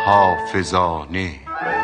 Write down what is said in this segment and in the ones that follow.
حافظانه.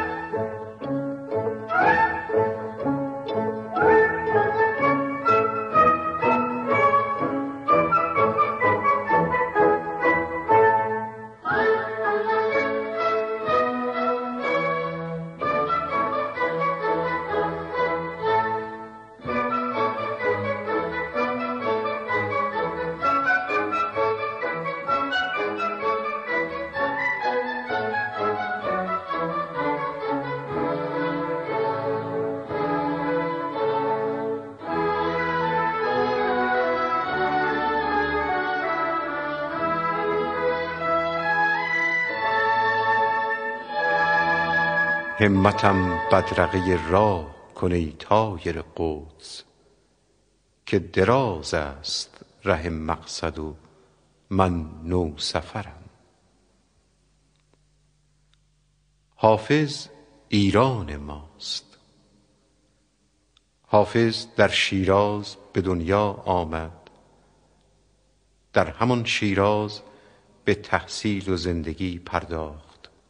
همتم بدرقه راه کن ای طایر قدس، که دراز است ره مقصد و من نو سفرم. حافظ ایران ماست. حافظ در شیراز به دنیا آمد، در همان شیراز به تحصیل و زندگی پرداخت.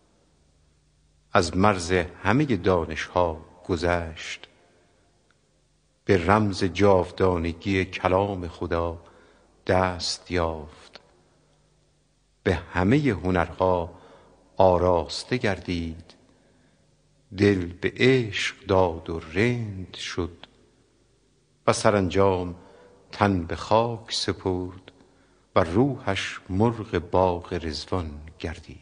از مرز همه دانش‌ها گذشت، به رمز جاودانگی کلام خدا دست یافت. به همه هنرها آراسته گردید، دل به عشق داد و رند شد و سرانجام تن به خاک سپرد و روحش مرغ باغ رضوان گردید.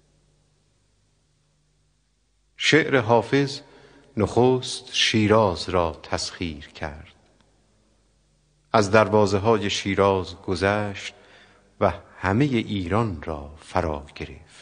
شعر حافظ نخست شیراز را تسخیر کرد. از دروازه های شیراز گذشت و همه ایران را فرا گرفت.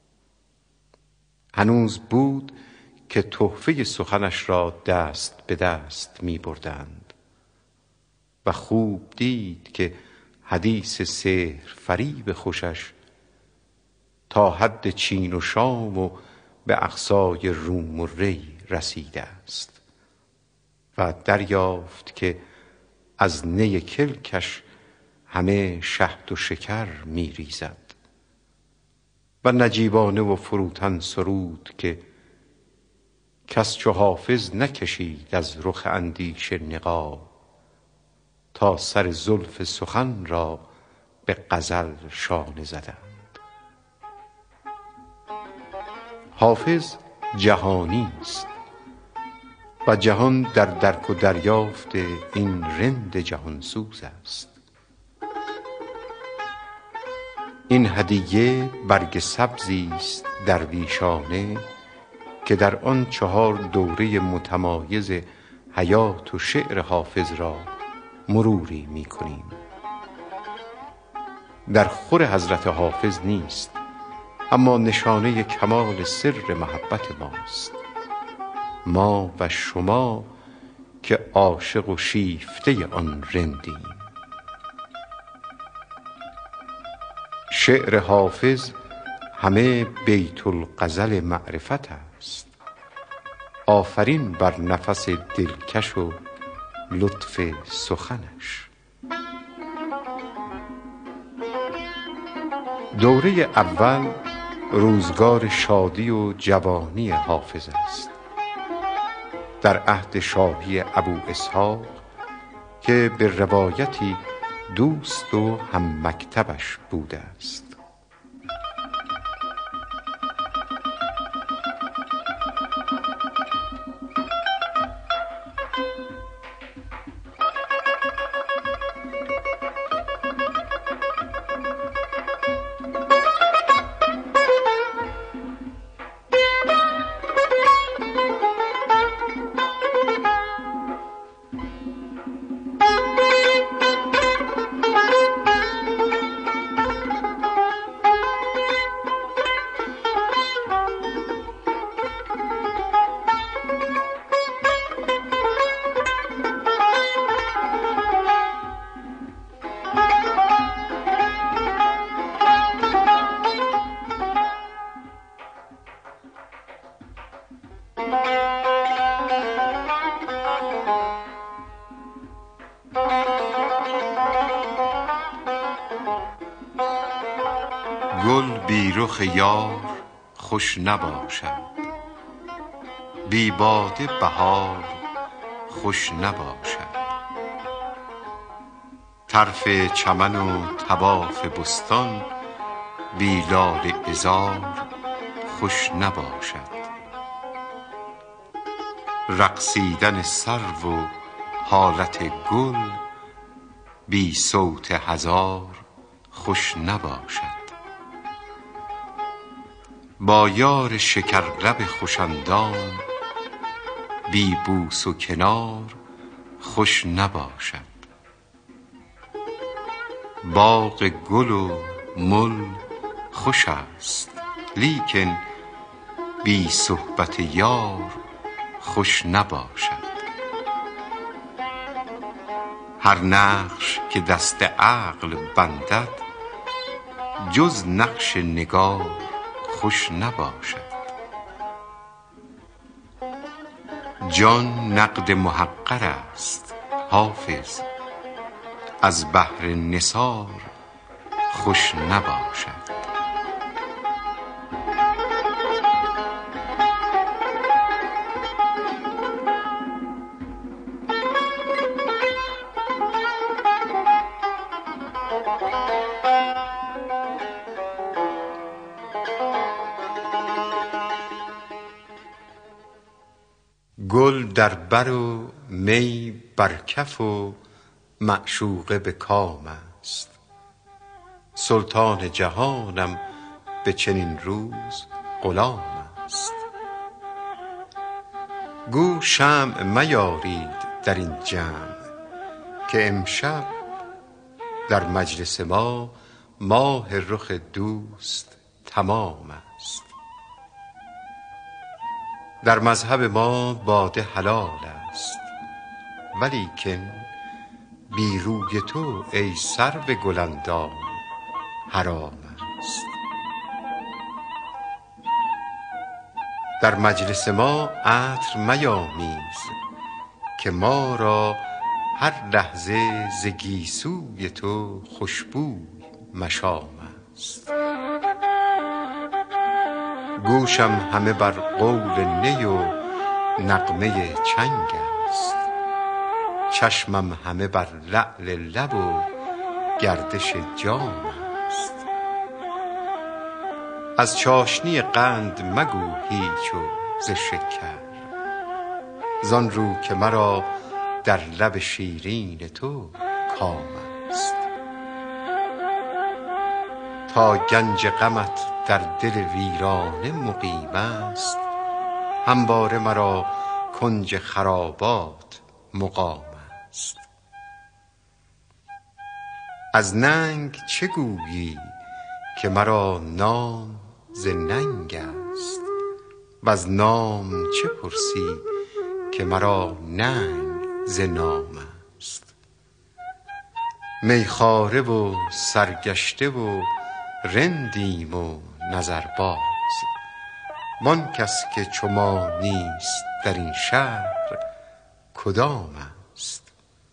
هنوز بود که تحفه سخنش را دست به دست می بردند و خوب دید که حدیث سحر فریب خوشش تا حد چین و شام و به اقصای روم و ری رسیده است و دریافت که از نی کلکش همه شهد و شکر می ریزد و نجیبانه و فروتن سرود که کس چو حافظ نکشید از رخ اندیشه نقاب، تا سر زلف سخن را به غزل شانه زدند. حافظ جهانی است و جهان در درک و دریافت این رند جهانسوز است. این هدیه برگ سبزی است درویشانه که در آن 4 دوره متمایز حیات و شعر حافظ را مروری می کنیم. در خور حضرت حافظ نیست، اما نشانه کمال سر محبت ماست. ما و شما که عاشق و شیفته آن رندیم. شعر حافظ همه بیت الغزل معرفت است. آفرین بر نفس دلکش و لطف سخنش. دوره اول روزگار شادی و جوانی حافظ است، در عهد شاهی ابو اسحاق که به روایتی دوست و هم مکتبش بوده است. گل بی رخ یار خوش نباشد، بی باده بهار خوش نباشد. طرف چمن و طواف بستان بی لاله عذار خوش نباشد. رقصیدن سرو و حالت گل بی صوت هزار خوش نباشد. با یار شکرلب خوش اندام بی بوس و کنار خوش نباشد. باغ گل و مل خوش است لیکن بی صحبت یار خوش نباشد. هر نقش که دست عقل بندد جز نقش نگار خوش نباشد. جان نقد محقر است حافظ، از بهر نثار خوش نباشد. گل در بر و می بر کف و معشوقه به کام است. سلطان جهانم به چنین روز غلام است. گو شمع میارید در این جمع که امشب در مجلس ما ماه رخ دوست تمام است. در مذهب ما باده حلال است ولیکن بی روی تو ای سرو گل اندام حرام است. در مجلس ما عطر میامیز که ما را هر لحظه ز گیسوی تو خوشبوی مشام است. گوشم همه بر قول نی و نغمه چنگ است. چشمم همه بر لعل لب و گردش جام است. از چاشنی قند مگو هیچ و ز شکر، زان رو که مرا در لب شیرین تو کام است. تا گنج غمت در دل ویرانه مقیم است، همواره مرا کنج خرابات مقام است. از ننگ چه گویی که مرا نام ز ننگ است، وز نام چه پرسی که مرا ننگ ز نام است. میخواره و سرگشته و رندیم و نظرباز، وان کس که چو ما نیست در این شهر کدام است.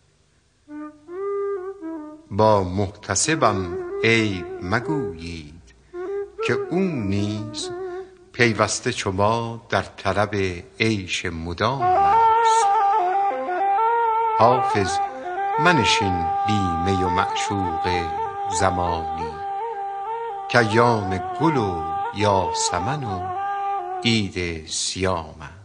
با محتسبم عیب مگویید که او نیز پیوسته چو ما در طلب عیش مدام است. حافظ منشین بی می و معشوق زمانی که ایام گل و یاسمن و عید صیام است.